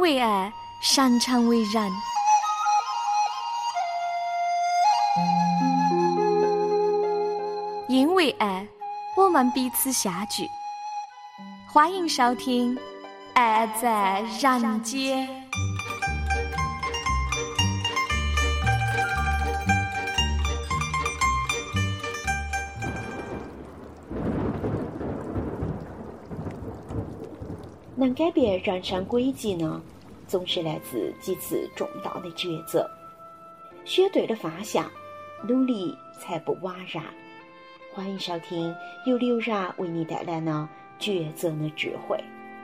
为爱，擅长为人。因为爱，我们彼此相聚。欢迎收听《爱在人间》。 能改变人生轨迹呢，总是来自几次重大的抉择。选对了方向，努力才不枉然。欢迎收听由刘然为你带来的抉择的智慧。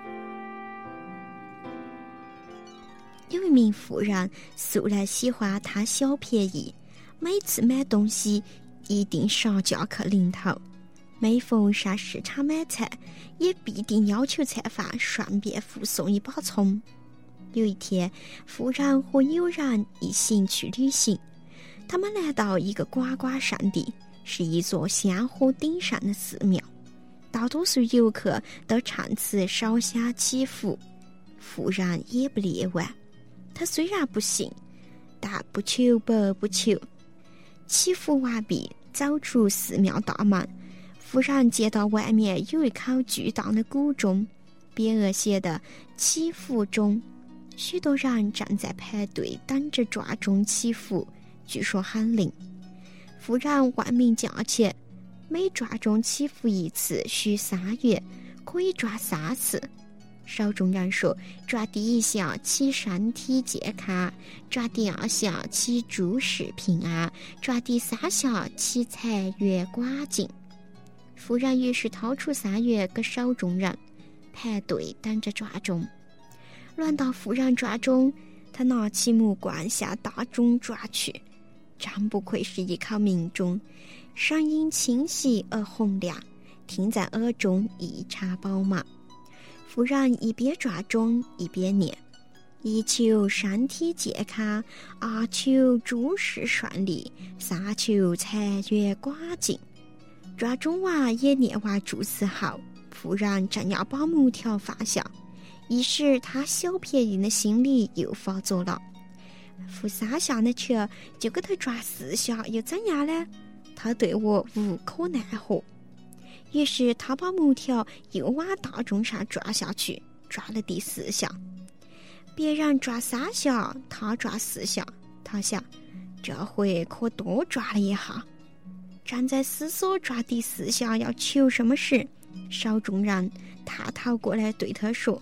有一名妇人素来喜欢贪小便宜，每次买东西一定杀价去零头，每逢上市场买菜也必定要求菜贩顺便附送一把葱。有一天，妇人和友人一行去旅行，他们来到一个呱呱圣地，是一座香火鼎盛的寺庙。大多数游客都趁此烧香祈福，妇人也不例外。他虽然不信，但不求白不求。祈福完毕，走出寺庙大门，妇人见到外面有一口巨大的古钟，匾额写的祈福钟。许多人正在排队等着抓钟祈福，据说很灵。妇人问明价钱，每抓钟祈福一次需3元，可以抓3次。受众人说，抓第一项祈身体健康，抓第2项祈诸事平安，抓第3项祈财源广进。妇人于是掏出3元给受众人，排队等着抓钟。轮到妇人抓钟，他拿起木棍向大钟抓去。真不愧是一口名钟，声音清晰而洪亮，听在耳中异常饱满。妇人一边抓钟一边念：一求身体健康，2求诸事顺利，3求财源广进。抓钟娃也念完祝词后，妇人正要把木条放下，一时他小便宜的心理又发作了。付3下的钱就给他抓4下，又怎样呢？他对我无可奈何。于是他把木条又往大钟上抓下去，抓了第4下。别人抓3下，他抓4下。他想，这回可多抓了一下。正在思索抓第4下要求什么时，少众人探头过来对他说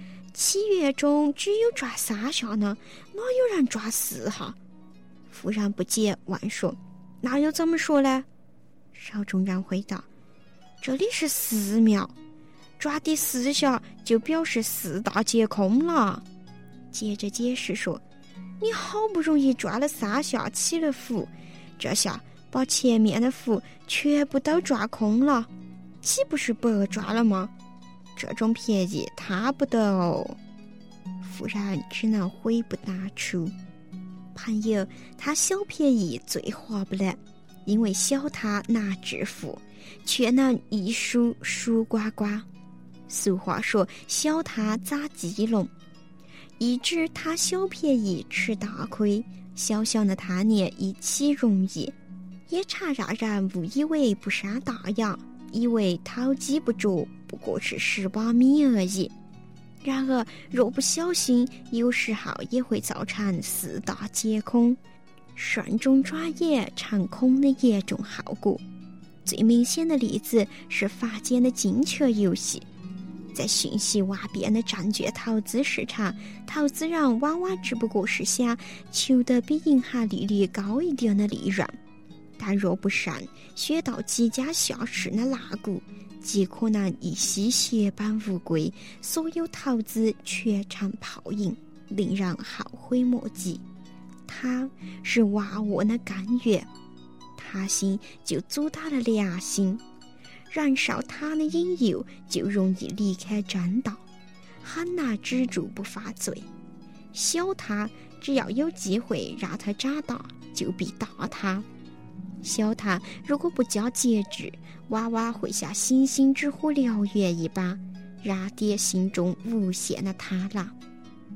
：7月中只有抓3下呢，哪有人抓4下？妇人不解问说：那又怎么说呢？少众人回答：这里是寺庙，抓第4下就表示4大皆空了。接着解释说：你好不容易抓了3下起了福，这下把前面的福全部都抓空了，岂不是白抓了吗？这种便宜他不得哦。妇人只能悔不当初。朋友，他小便宜最划不来，因为小他难致富，却能一输输呱呱。俗话说，小他砸鸡笼，一直他小便宜吃大亏，小小的贪念一起容易，也常让人误以为不伤大雅，以为偷鸡不着不过是10把米而已。然而若不小心，有时候也会造成4大皆空，顺中抓眼成空的严重后果。最明显的例子是法间的金球游戏。在信息万变的证券投资市场，投资人往往只不过是想求得比银行利率高一点的利润，但若不慎选到几家下市的烂股，极可能一夕血本无归，所有投资全成泡影，令人后悔莫及。它是万恶的根源，贪心就阻挡了良心，人受它的引诱就容易离开正道，很难止住不犯罪。小贪只要有机会让它长大，就比大贪。小贪如果不加节制，往往会像星星之火燎原一般，燃点心中无限的贪婪。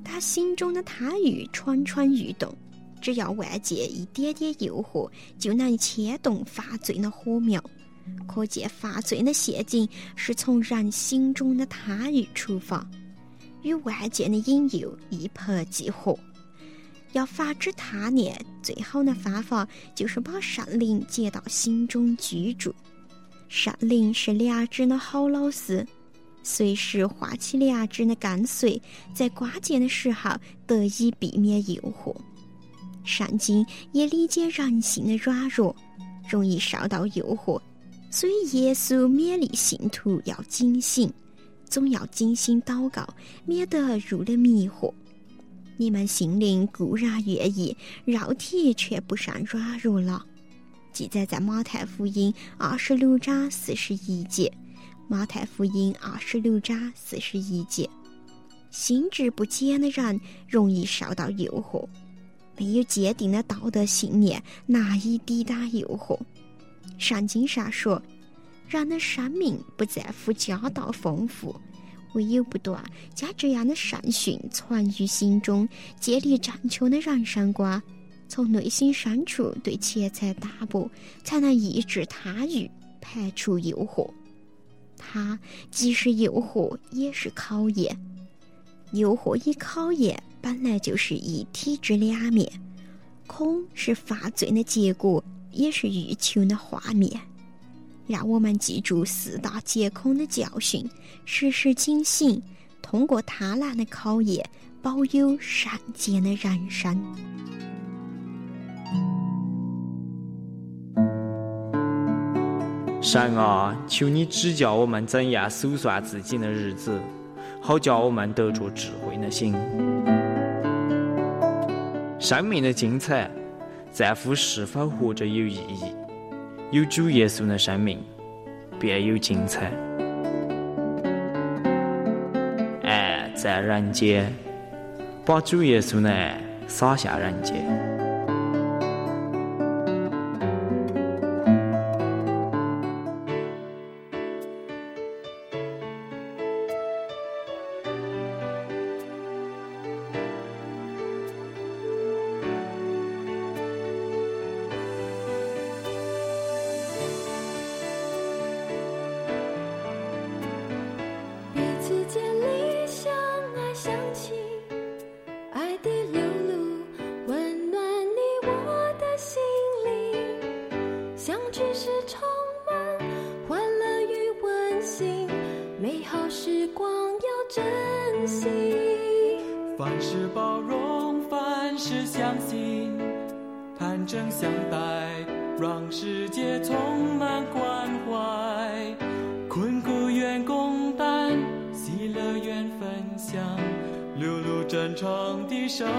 他心中的贪欲蠢蠢欲动，只要外界一点点诱惑，就能牵动发罪的火苗。可见发罪的陷阱是从人心中的贪欲出发，与外界的引诱一拍即合。要防止贪念，最好的方法就是把圣灵接到心中居住。圣灵是良知的好老师，随时唤起良知的跟随，在关键的时候得以避免诱惑。圣经也理解人性的软弱，容易受到诱惑，所以耶稣勉励信徒要警醒，总要精心祷告，免得入了迷惑。你们心灵固然愿意，肉体却不甚软弱了。记载在马太福音26章41节。马太福音26章41节。心智不坚的人容易受到诱惑，没有坚定的道德信念，难以抵挡诱惑。圣经上说，人的生命不在乎家道丰富，唯有不断将这样的圣训传于心中，建立正确的人生观，从内心深处对钱财打破，才能抑制贪欲，排除诱惑。它既是诱惑，也是考验。诱惑与考验本来就是一体之两面，空是犯罪的结果，也是欲求的画面。让我们记住4大皆空的教训，时时警醒，通过贪婪的考验，保有圣洁的人生。 神啊，求你指教我们怎样数算自己的日子，好叫我们得着智慧的心。生命的精彩在乎是否活着有意义，有主耶稣的生命便有精彩。爱在人间，把主耶稣的爱洒下人间。 凡事包容，凡事相信，坦诚相待，让世界充满关怀。困苦愿共担，喜乐愿分享，流露真诚的生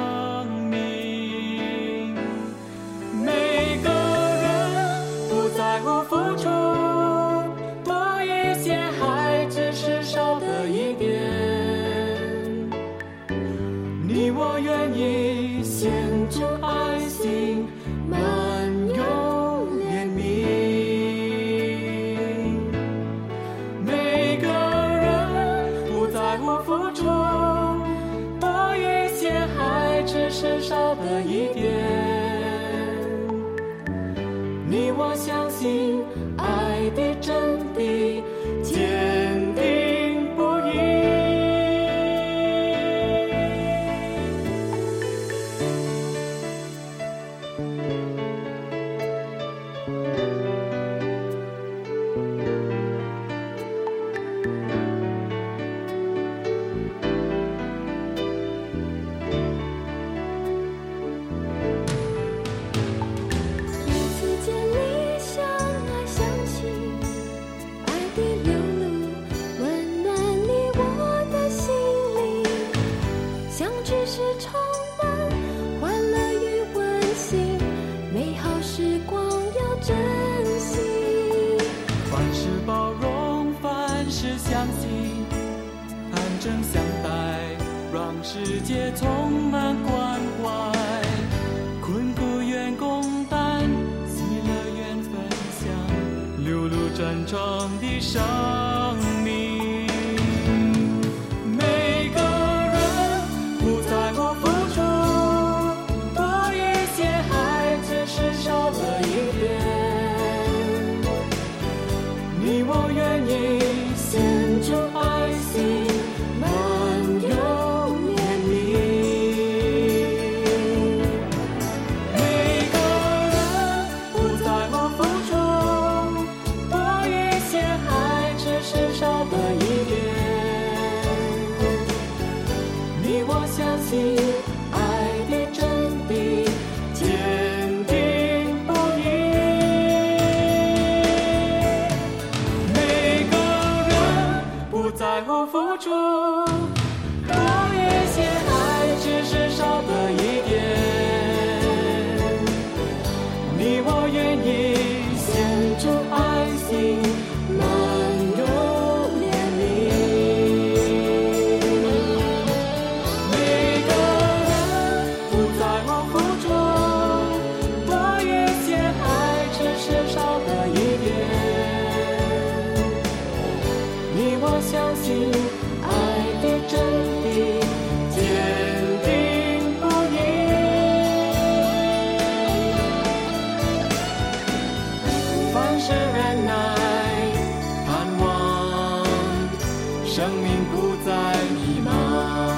命。每个人不在乎付出，多一些还只是少的一点。你我愿意献出爱心，满有怜悯。每个人不在乎付出，多一些还只是少的一点。你我相信爱的真谛，坚定不移。世界充满关怀，困苦愿共担，喜乐愿分享，流露真诚的生命。每个人不在出，多一些爱只是少了一点，你我愿意献出爱心，漫游年龄。每个人都在往付出，多一些爱只是少了一点，你我相信爱的真谛，坚定不移。凡事忍耐，盼望生命不再迷茫。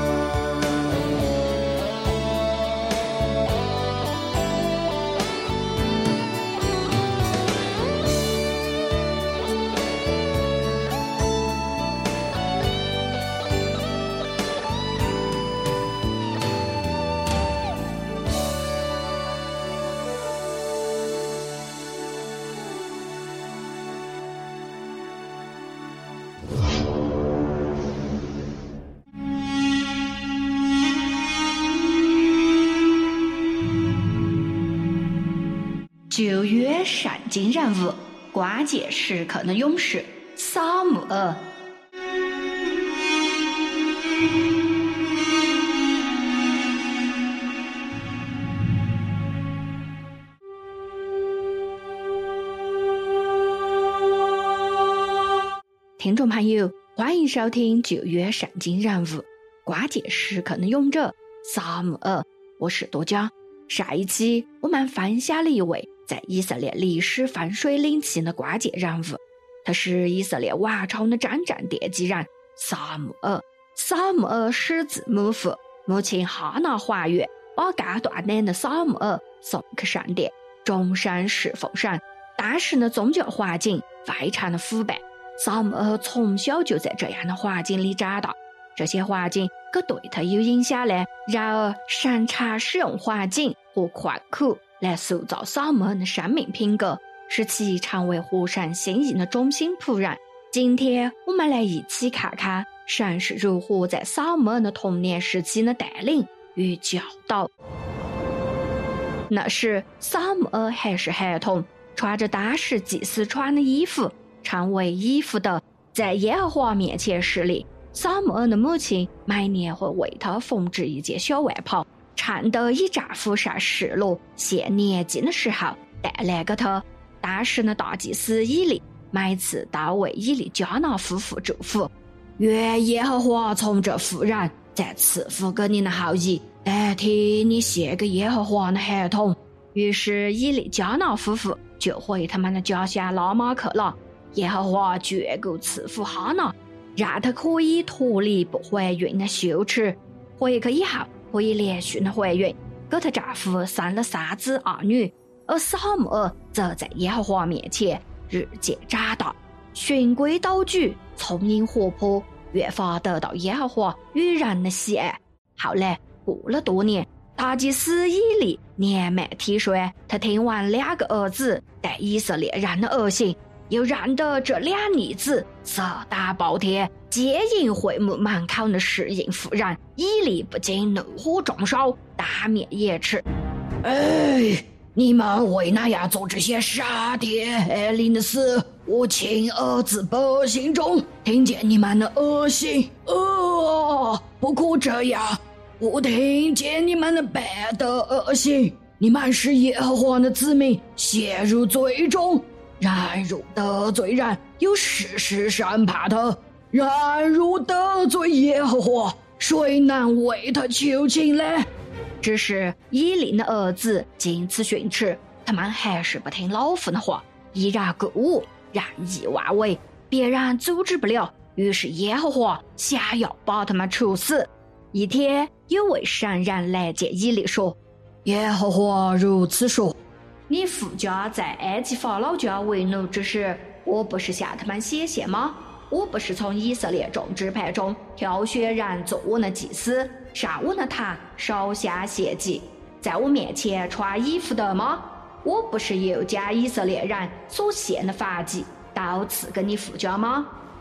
9月圣经人物，关键时刻的勇士撒母耳。听众朋友，欢迎收听9月圣经人物，关键时刻的勇者撒母耳。我是多佳。上一期我们分享了一位在以色列历史分水岭期的关键人物，他是以色列王朝的真正奠基人撒母耳。撒母耳始自母父，母亲哈拿怀孕，把刚断奶的撒母耳送去圣殿，终身侍奉神。当时的宗教环境非常的腐败，撒母耳从小就在这样的环境里长大，这些环境可对他有影响呢。然而神常使用环境和困苦来塑造撒母耳的生命品格，使其成为合神心意的忠心仆人。今天我们来一起看看神是如何在撒母耳的童年时期的带领与教导。那时撒母耳还是孩童，穿着当时祭司穿的衣服，称为以弗得，在耶和华面前侍立。撒母耳的母亲每年会为他缝制一件小外袍，趁得以丈夫上示罗献年祭的时候带来给他。当时的大祭司以利每次都为以利加拿夫妇祝福，愿耶和华从这妇人再赐福给你的后裔，代替你献给耶和华的孩童。于是以利加拿夫妇就回他们的家乡拉马克了。耶和华眷顾赐福哈拿，让他可以脱离不怀孕的羞耻，回去以后可以连续的怀孕，给她丈夫生了3子2女。而撒母耳则在耶和华面前日渐长大，循规蹈矩，聪明活泼，越发得到耶和华与人的喜爱。后来过了多年，大祭司以利年迈体衰，他听完2个儿子对以色列人的恶行，又认得这2逆子色胆包天，奸淫会幕门口的侍应妇人，以利不禁怒火中烧，当面严斥：你们为哪样做这些杀爹害邻的事？我亲儿子百姓中听见你们的恶行，不可这样！我听见你们的败德恶行，你们使耶和华的子民陷入罪中。人若得罪人，有事实审判他；人若得罪耶和华，谁能为他求情呢？只是以利的儿子经此训斥，他们还是不听老父的话，依然故我，任意妄为，别人阻止不了。于是耶和华想要把他们处死。一天，有位神人来见以利说：耶和华如此说，你父家在埃及法老家为奴之时，我不是向他们显现吗？我不是从以色列众支派中挑选人做我的祭司，上我的坛烧香献祭，在我面前穿衣服的吗？我不是又将以色列人所献的燔祭都赐给你父家吗？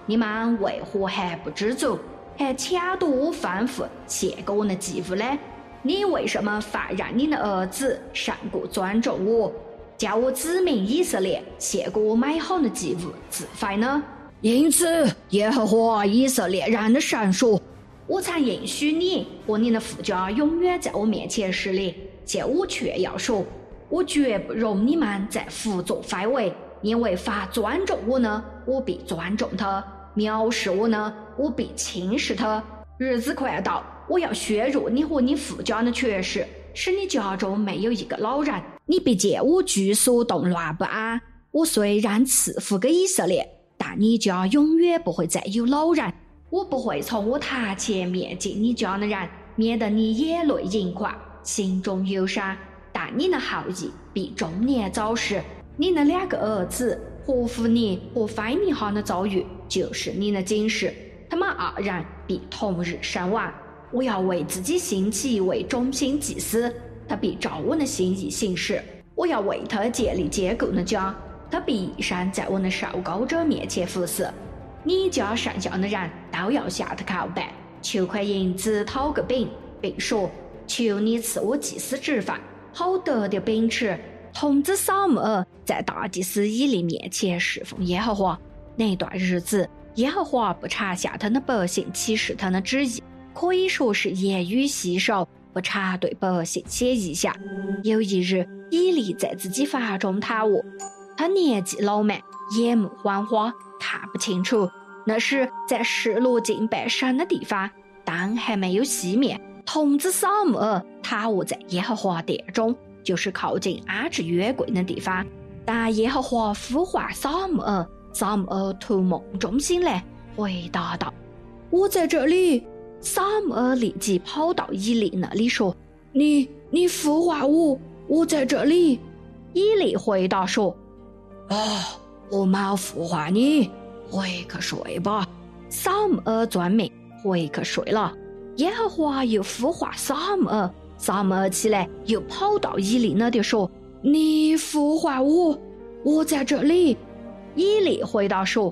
你们为何还不知足，还抢夺我吩咐献给我的祭物呢？你为什么反让你的儿子胜过尊重我，叫我子民以色列献给我美好的祭物自废呢？因此，耶和华以色列人的神说：我曾应许你和你的父家永远在我面前侍立，现我却要说，我绝不容你们再胡作非为。因为凡尊重我呢，我必尊重他；藐视我呢，我必轻视他。日子快到，我要削弱你和你父家的权势，使你家中没有一个老人。你必见我居所动乱不安。我虽然赐福给以色列，但你家永远不会再有老人。我不会从我台前面进你家的人，免得你眼泪盈眶，心中忧伤。但你的后裔必中年早逝。你的2个儿子和弗尼和菲尼哈的遭遇就是你的警示，他们2人必同日身亡。我要为自己兴起一位忠心祭司，他必照我的心意行事。我要为他建立坚固的家，他必一生在我的受膏者面前服侍。你家剩下的人都要向他叩拜，求块银子讨个饼，并说：求你赐我祭司职分，好得的秉持。童子撒母耳在大祭司以利面前侍奉耶和华。那段日子，耶和华不常向他的百姓启示他的旨意，可以说是言语稀少，不常对百姓写意象。有一日，以利在自己房中躺卧，他年纪老迈，眼目昏花，看不清楚。那时在示罗敬拜神的地方，灯还没有熄灭，童子撒母耳躺卧在耶和华殿中，就是靠近安置约柜的地方。但耶和华呼唤撒母耳，撒母耳从梦中醒来，回答道：我在这里。撒母耳立即跑到以利那里说：你呼唤我，我在这里。以利回答说：我没呼唤你，回去睡吧。撒母耳遵命，回去睡了。耶和华又呼唤撒母耳，撒母耳起来，又跑到以利那里说：你呼唤我，我在这里。以利回答说：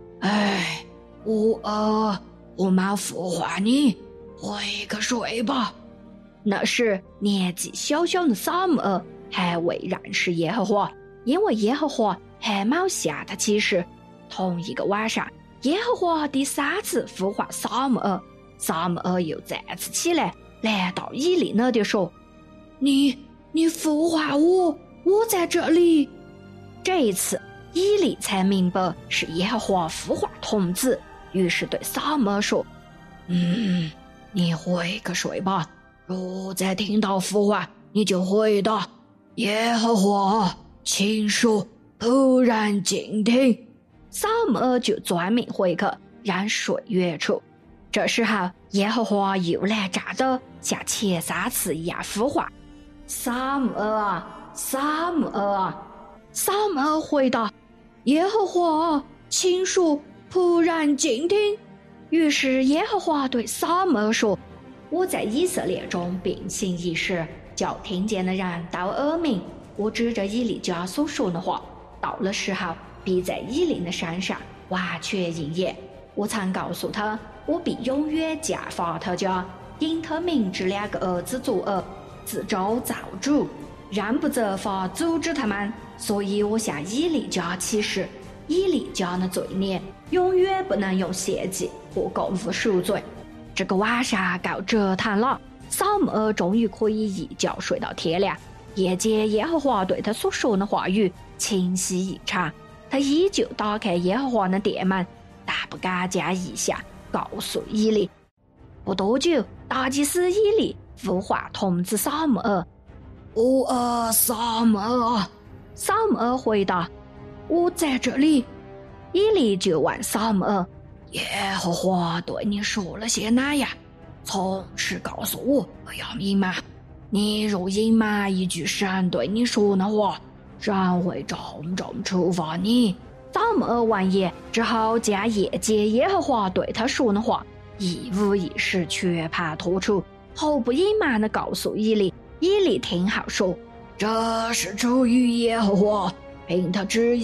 我没呼唤你，回去睡吧。那时年纪小小的撒母耳还未认识耶和华，因为耶和华还没向他启示。同一个晚上，耶和华第3次呼唤撒母耳，撒母耳又再次起来，来到以利那里说：你呼唤我，我在这里。这一次以利才明白是耶和华呼唤童子，于是对撒母耳说：你回去睡吧，若再听到呼唤，你就回答：耶和华，请说，仆人静听。撒母耳就遵命回去，让睡原处。这时候耶和华又来站着，像前3次一样呼唤：撒母耳啊，撒母耳啊。撒母耳回答：耶和华，请说，仆人静听。于是耶和华对撒母耳说：我在以色列中并行一事，叫听见的人都耳鸣。我指着以利家所说的话，到了时候必在以利的身上完全应验。我曾告诉他，我必永远降罚他家，因他明知2个儿子作恶，自招造主，仍不责罚阻止他们。所以我向以利家起誓，以利家的罪孽永远不能用献祭或供物赎罪。这个晚上够折腾了，撒母耳终于可以一觉睡到天亮。夜间耶和华对他所说的话语清晰异常，他依旧打开耶和华的殿门，但不敢将异象告诉以利。不多久，大祭司以利呼唤童子撒母耳：撒母耳。撒母耳回答：我在这里。以利就问撒母耳：耶和华对你说了些哪呀？从实告诉我，不要隐瞒。你若隐瞒一句神对你说的话，神会重重处罚你。撒母耳闻言，只好将夜间耶和华对他说的话一五一十全盘托出，毫不隐瞒地告诉以利。以利听后说：这是出于耶和华，凭他旨意，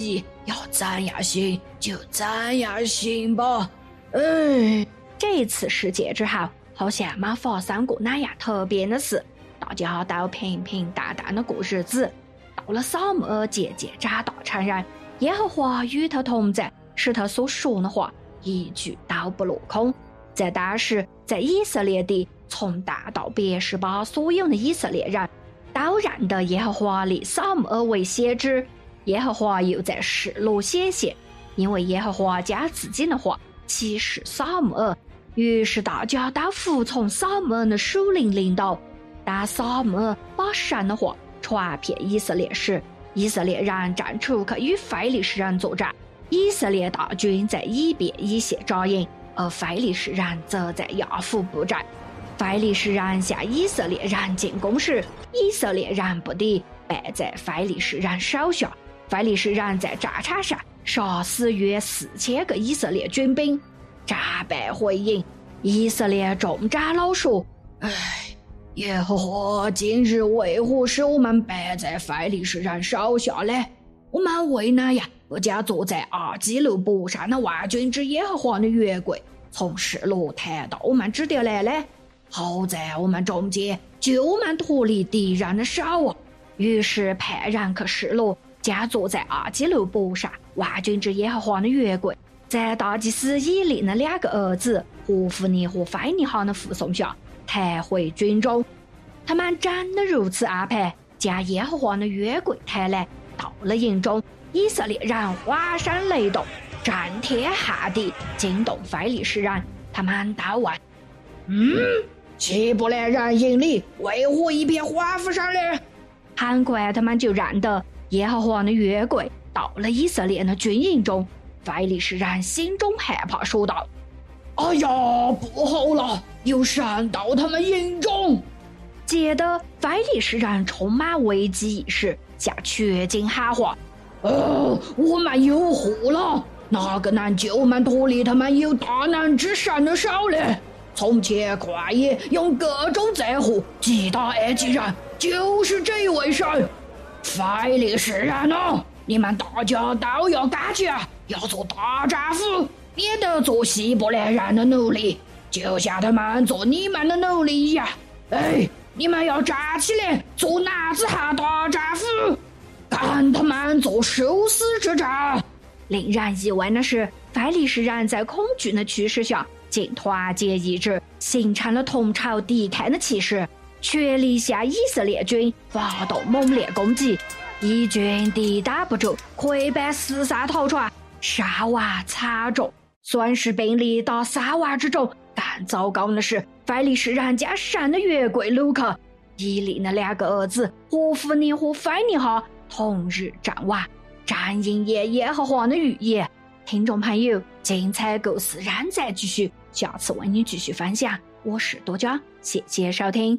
要怎样行就怎样行吧。哎，这次世界之后，好像没发生过那样特别的事，大家都平平淡淡的过日子。到了撒母耳渐渐长大成人，耶和华与他同在，使他所说的话一句都不落空。在当时，在以色列地，从大到别是巴所有的以色列人都认得耶和华立撒母耳为先知。耶和华又在示罗显现，因为耶和华将自己的话启示撒母耳，于是大家都服从撒母耳的属灵领导。当撒母耳把神的话传遍以色列时，以色列人站出去与非利士人作战。以色列大军在以便以谢扎营，而非利士人则在亚弗布阵。非利士人向以色列人进攻时，以色列人不敌，败在非利士人手下。非利士人在战场上杀死约4000个以色列军兵，战败回营。以色列众长老说：“哎，耶和华今日为何使我们败在非利士人手下呢？我们为哪样不将坐在阿基路伯上的万军之耶和华的约柜从示罗抬到我们这里来呢？好在我们中间就们脱离敌人的手啊！”于是派人去示罗，将坐在阿基路伯上万军之耶和华的约柜，在大祭司以利的2个儿子何弗尼和菲尼哈的护送下抬回军中。他们真的如此安排，将耶和华的约柜抬来，到了营中，以色列人欢声雷动，震天撼地，惊动非利士人。他们都问：“希伯来人营里为何一片欢呼声呢？”很快他们就认得耶和华的约柜到了以色列的军营中。非利士人心中害怕，说道：“哎呀，不好了，有神到他们营中！”接着非利士人充满危机意识，向全军喊话：“我们有祸了！哪个能救我们脱离他们有大能之神的手呢？从前旷野用各种灾祸击打埃及人，就是这位神。非利士人啊，你们大家都要赶去啊，要做大丈夫，免得做希伯来人的奴隶，就像他们做你们的奴隶一样。你们要站起来，做男子汉大丈夫，跟他们做殊死之战。”令人意外的是，非利士人在恐惧的驱使下，竟团结一致，形成了同仇敌忾的气势，全力向以色列军发动猛烈攻击。义军抵挡不住，溃败四散逃窜，伤亡惨重，损失兵力达3万之众。更糟糕的是，非利士人将神的约柜掳去，以利的2个儿子何弗尼和菲尼哈同日战亡，正应验耶和华的预言。听众朋友，精彩故事仍在继续，下次为你继续分享。我是多佳，谢谢收听。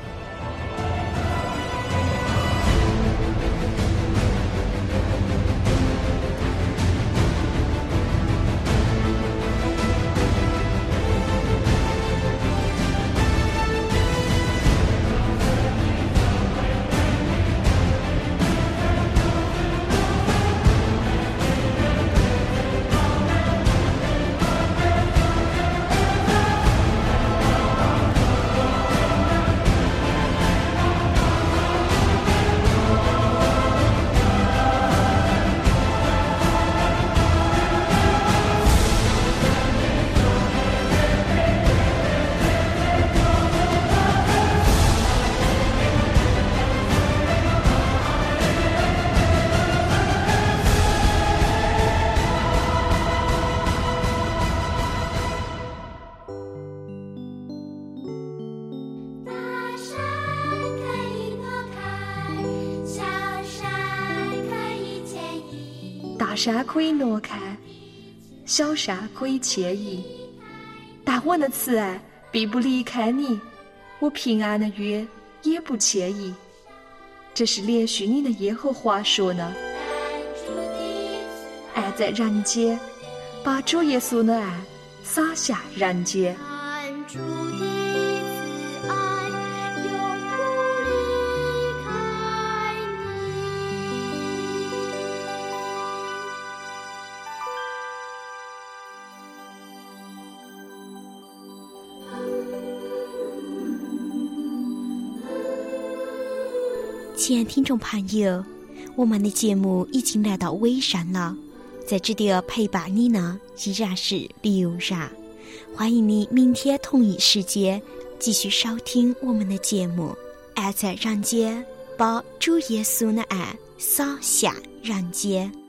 大山可以挪开，小山可以迁移，但我的慈爱必不离开你，我平安的约也不迁移。这是连续你的耶和华说呢。爱在人间，把主耶稣的爱洒下人间。 亲爱听众朋友，我们的节目已经来到尾声了，在这里陪伴你呢依然是刘然，欢迎你明天同一时间继续收听我们的节目。爱在人间，把主耶稣的爱洒向人间。